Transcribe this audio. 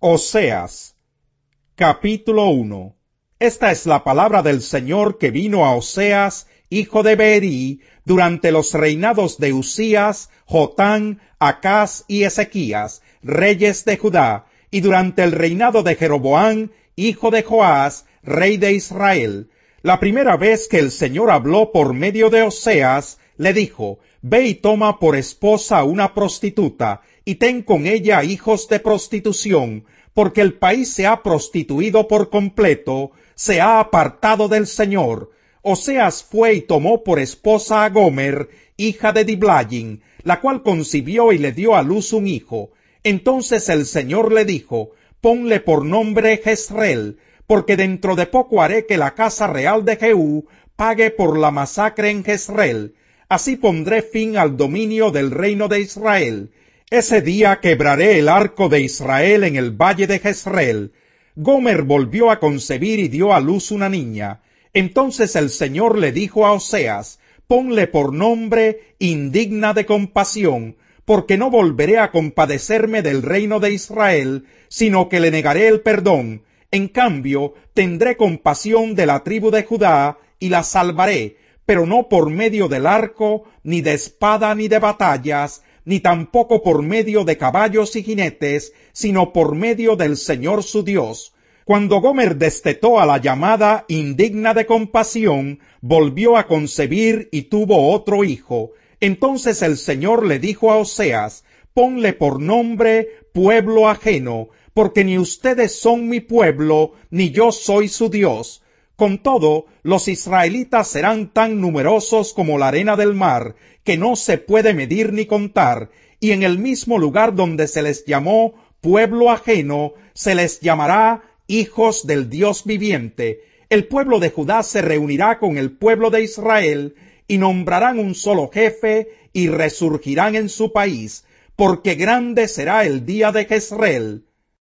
Oseas, capítulo 1. Esta es la palabra del Señor que vino a Oseas, hijo de Beeri, durante los reinados de Usías, Jotán, Acaz y Ezequías, reyes de Judá, y durante el reinado de Jeroboam, hijo de Joás, rey de Israel. La primera vez que el Señor habló por medio de Oseas, le dijo: Ve y toma por esposa a una prostituta, y ten con ella hijos de prostitución, porque el país se ha prostituido por completo, se ha apartado del Señor. Oseas fue y tomó por esposa a Gomer, hija de Diblaim, la cual concibió y le dio a luz un hijo. Entonces el Señor le dijo: Ponle por nombre Jezreel, porque dentro de poco haré que la casa real de Jehú pague por la masacre en Jezreel. Así pondré fin al dominio del reino de Israel. Ese día quebraré el arco de Israel en el valle de Jezreel. Gomer volvió a concebir y dio a luz una niña. Entonces el Señor le dijo a Oseas: Ponle por nombre Indigna de compasión, porque no volveré a compadecerme del reino de Israel, sino que le negaré el perdón. En cambio, tendré compasión de la tribu de Judá, y la salvaré, pero no por medio del arco, ni de espada, ni de batallas, ni tampoco por medio de caballos y jinetes, sino por medio del Señor su Dios. Cuando Gomer destetó a la llamada Indigna de compasión, volvió a concebir y tuvo otro hijo. Entonces el Señor le dijo a Oseas: Ponle por nombre Pueblo ajeno, porque ni ustedes son mi pueblo, ni yo soy su Dios. Con todo, los israelitas serán tan numerosos como la arena del mar, que no se puede medir ni contar, y en el mismo lugar donde se les llamó pueblo ajeno, se les llamará hijos del Dios viviente. El pueblo de Judá se reunirá con el pueblo de Israel, y nombrarán un solo jefe, y resurgirán en su país, porque grande será el día de Jezreel.